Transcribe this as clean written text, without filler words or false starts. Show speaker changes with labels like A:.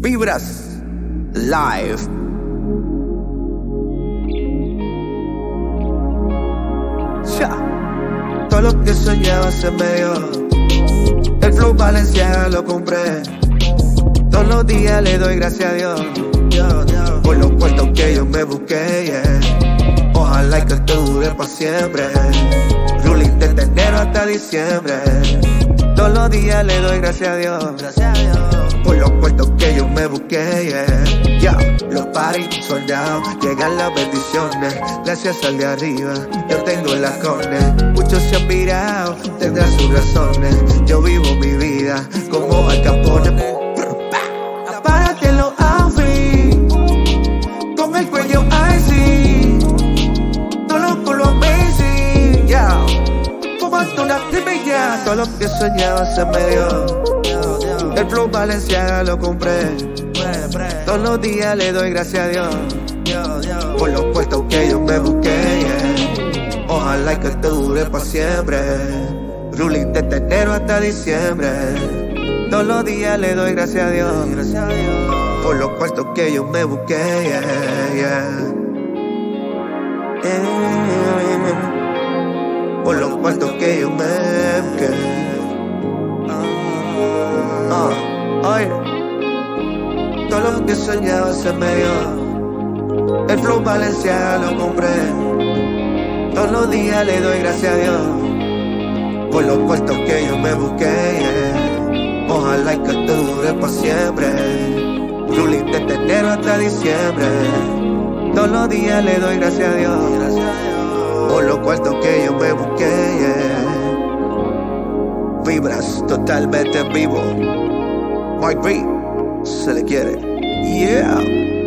A: Vibras Live. Ya. Todo lo que soñaba se me dio. El flow Valenciaga lo compré. Todos los días le doy gracias a Dios por los puestos que yo me busqué, yeah. Ojalá que esto dure pa' siempre. Ruling desde enero hasta diciembre. Todos los días le doy gracias a Dios por los puestos que yo me busqué, yeah. Yeah. Los parties soldados, llegan las bendiciones. Gracias al de arriba, yo tengo las cornes. Muchos se han virado, tendrán sus razones. Yo vivo mi vida como Al Capone. Apárate los outfits, con el cuello icy, no loco lo amazing, yeah. Fumando una tripilla, todo lo que soñaba se me dio. El flow Valenciaga lo compré. Todos los días le doy gracias a Dios por los puestos que yo me busqué, yeah. Ojalá que esto dure pa' siempre. Ruling desde enero hasta diciembre. Todos los días le doy gracias a Dios por los puestos que yo me busqué, yeah, yeah. Por los puestos que yo me busqué. Oye, todo lo que soñaba se me dio. El flow Valenciaga lo compré. Todos los días le doy gracias a Dios por los puestos que yo me busqué, yeah. Ojalá que esto dure pa' siempre. Ruling desde enero hasta diciembre. Todos los días le doy gracias a Dios por los cuartos que yo me busqué, yeah. Vibras totalmente vivo. Mike B, se le quiere, yeah.